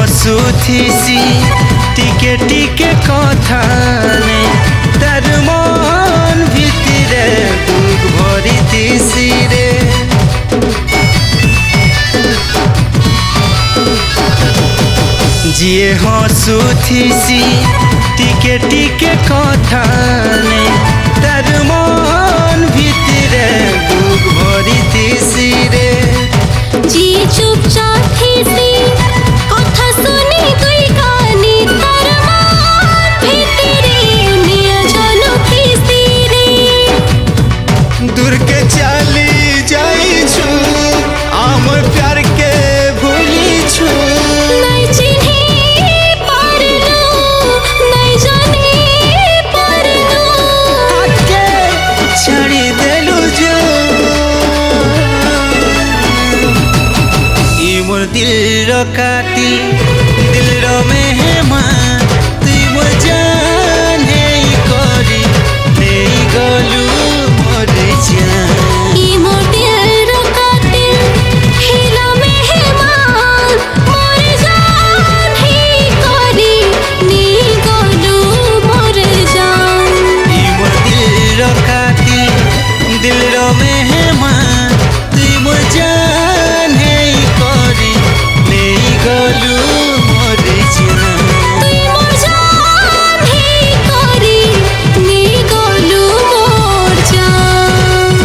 हसुथिसी टिके टिके कथाने तार मन भितरे दुख भरिथिसी रे जिए हसुथिसी टिके टिके कथाने तार मन भितरे दुख भरिथिसी रे जी चुपचाप थीसी कथा सुनी कोई कानी तार मन भितरे निया जानो थीसी रे दूर के चली जाई छु आमर प्यार के भूली छु नहीं चिन्ही पारलो नहीं जानी पारलो आके छाड़ी देलु जो ई मोर दिल रो कातिल दिल रो मेहमान तुई मोर जान हेई करी नेई गलु मोर जान ई मोर दिल रो कातिल हिला मेहमान मोर जान ही करी नी गलू मोर जान ई मोर दिल रो कातिल दिल रो मेहमान तुई मोर जान हेई करी नेई गलु मोर जान तुई मोर जान ही करी नी गलू मोर जान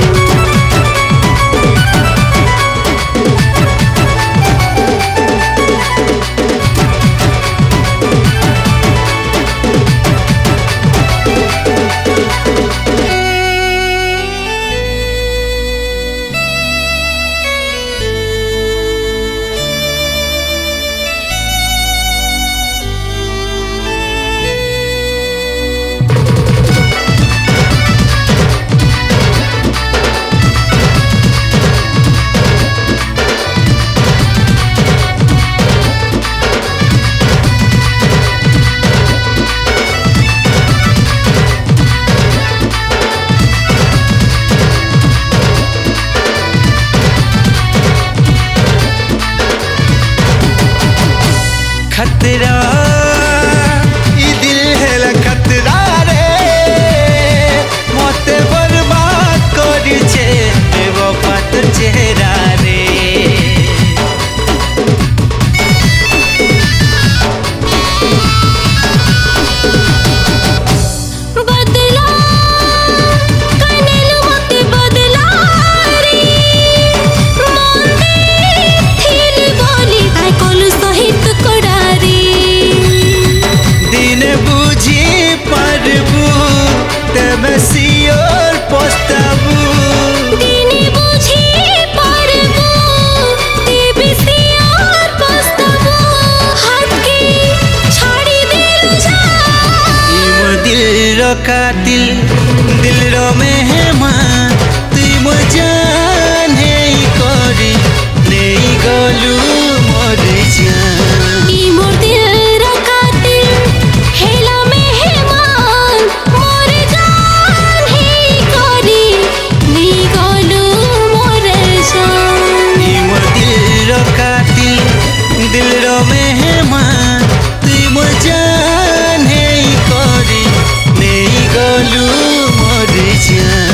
खतरा ई दिल है खतरा रे मते बर्बाद करी छे बेवफा तोर चेहरा रे बदला कनेलु मते बदला रे मंदे थिल बोली आय कोलु सहित कोडारी दिन बुझी पारबू तब सियोर पछताबू दिनी बुझी पारबू देबी सियार पछताबू हाथ के छाड़ी देलु जा ई मोर दिल रो कातिल दिल रो मेहमान तुई मोर जान हेई करी नेई गलु मोर जान ई मोर दिल रो कातिल हेला मेहमान मोर जान ही करी नी गलू मोर जान ई मोर दिल रो कातिल दिल रो मेहमान तुई मोर जान हेई करी नेई गलु मोर जान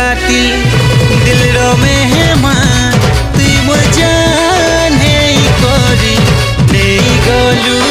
खाती दिल रो मेहमान तुई मोर जान है करी नहीं गलू